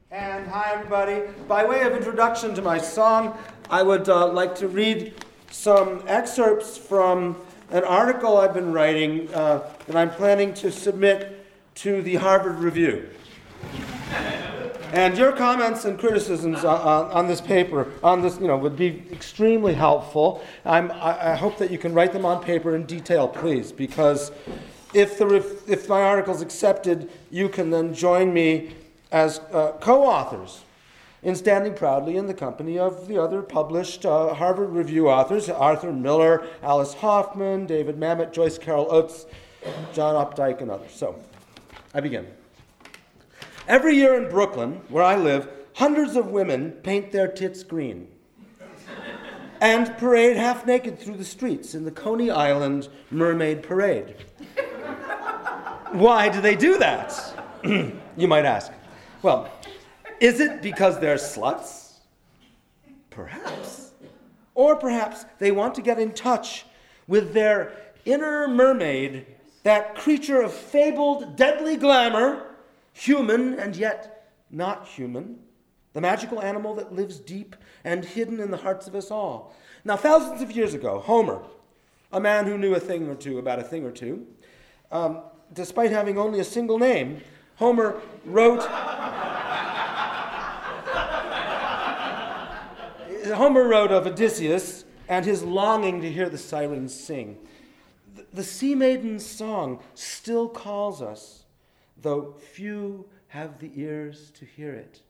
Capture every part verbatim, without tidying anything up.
And hi, everybody. By way of introduction to my song, I would uh, like to read some excerpts from an article I've been writing uh, that I'm planning to submit to the Harvard Review. And your comments and criticisms on, on this paper, on this, you know, would be extremely helpful. I'm, I, I hope that you can write them on paper in detail, please, because if the if, if my article's accepted, you can then join me as uh, co-authors in standing proudly in the company of the other published uh, Harvard Review authors: Arthur Miller, Alice Hoffman, David Mamet, Joyce Carol Oates, John Updike, and others. So, I begin. Every year in Brooklyn, where I live, hundreds of women paint their tits green and parade half naked through the streets in the Coney Island Mermaid Parade. Why do they do that? You might ask. Well, is it because they're sluts? Perhaps. Or perhaps they want to get in touch with their inner mermaid, that creature of fabled deadly glamour, human and yet not human, the magical animal that lives deep and hidden in the hearts of us all. Now, thousands of years ago, Homer, a man who knew a thing or two about a thing or two, um, despite having only a single name, Homer wrote Homer wrote of Odysseus and his longing to hear the sirens sing. The, the sea maiden's song still calls us, though few have the ears to hear it.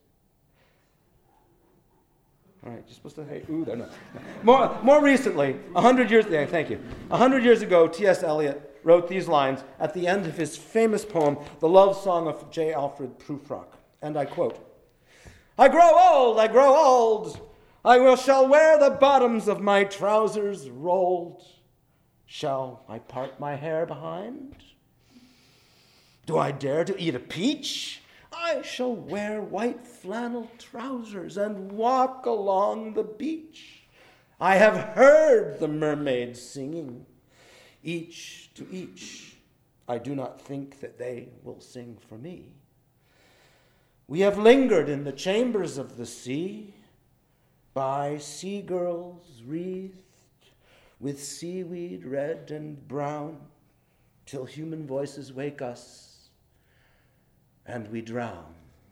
All right, you're supposed to say, ooh, there, no. More, more recently, a hundred years, yeah, thank you. A hundred years ago, T S Eliot wrote these lines at the end of his famous poem, The Love Song of J. Alfred Prufrock. And I quote, "I grow old, I grow old. I will shall wear the bottoms of my trousers rolled. Shall I part my hair behind? Do I dare to eat a peach? I shall wear white flannel trousers and walk along the beach. I have heard the mermaids singing, each to each. I do not think that they will sing for me. We have lingered in the chambers of the sea, by sea girls wreathed with seaweed red and brown, till human voices wake us and we drown."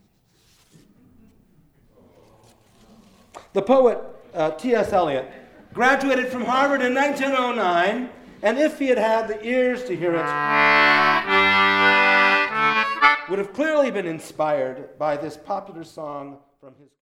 The poet uh, T S Eliot graduated from Harvard in nineteen oh nine, and if he had had the ears to hear it, would have clearly been inspired by this popular song from his